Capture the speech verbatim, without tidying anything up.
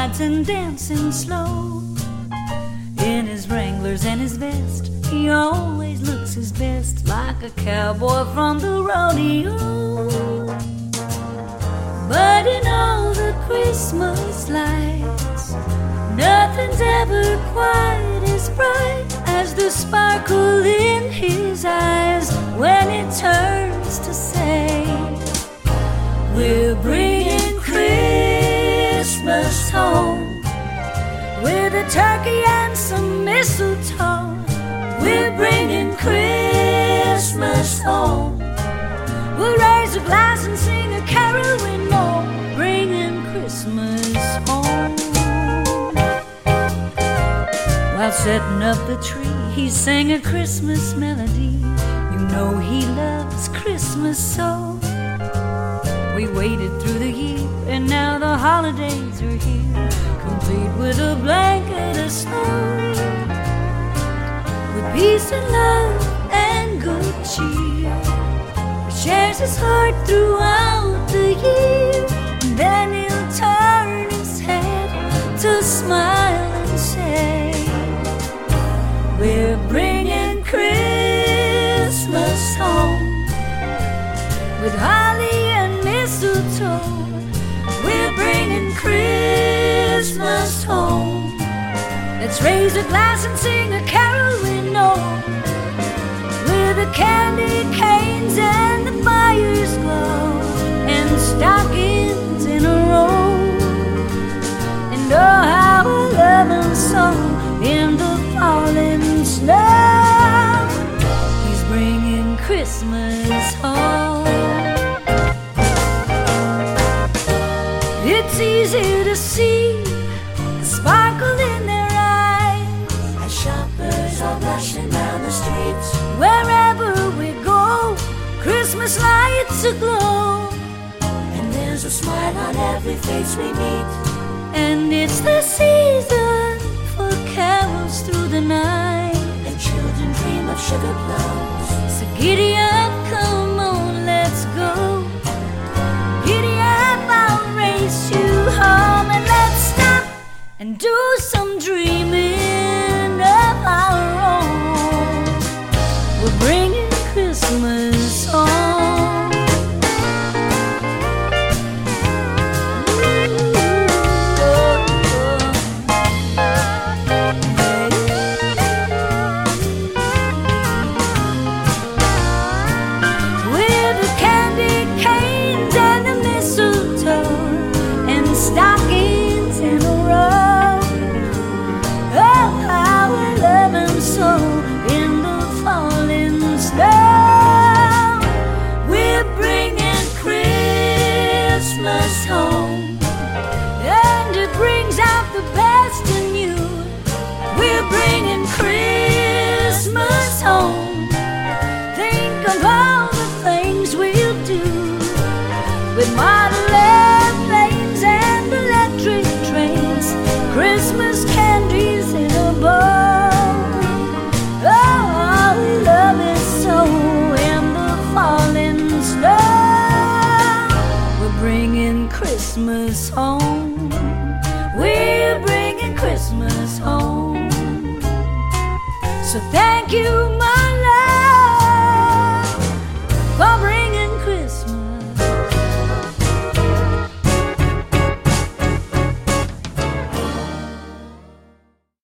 rides and dancing slow. In his Wranglers and his vest, he always looks his best, like a cowboy from the rodeo. But in all the Christmas lights, nothing's ever quite as bright as the sparkle in his eyes when it turns to say, we're bringing Christmas home, with a turkey and some mistletoe. We're bringing Christmas home. We'll raise a glass and sing a carol we know, bringing Christmas home. While setting up the tree, he sang a Christmas melody. You know he loves Christmas so. We waited through the year, and now the holidays are here, complete with a blanket of snow, with peace and love and good cheer. He shares his heart throughout the year, and then he'll turn his head to smile and say, we're bringing Christmas home, with holly and mistletoe. We're bringing Christmas home. Let's raise a glass and sing a carol we know, with the candy canes and the fire's glow, and stockings in a row. And oh, how I love him so in the falling snow. He's bringing Christmas home. It's easy to see the sparkle in their eyes as shoppers are rushing down the streets. Wherever we go, Christmas lights aglow, and there's a smile on every face we meet. And it's the season for carols through the night, and children dream of sugar plums. So giddy up, come on, let's go. Giddy up, I'll race you home, and let's stop and do some dreaming of our own. We're bringing Christmas home. With the candy canes and the mistletoe, and stockings in a row. Oh, how I love him so in the falling snow. We're bringing Christmas home, and it brings out the best in you. We're bringing Christmas home. Think of all the things we'll do, with model airplanes and electric trains, Christmas candies in a bowl. Oh, how we love it so in the falling snow. We're bringing Christmas home. We're bringing Christmas home. So thank you, my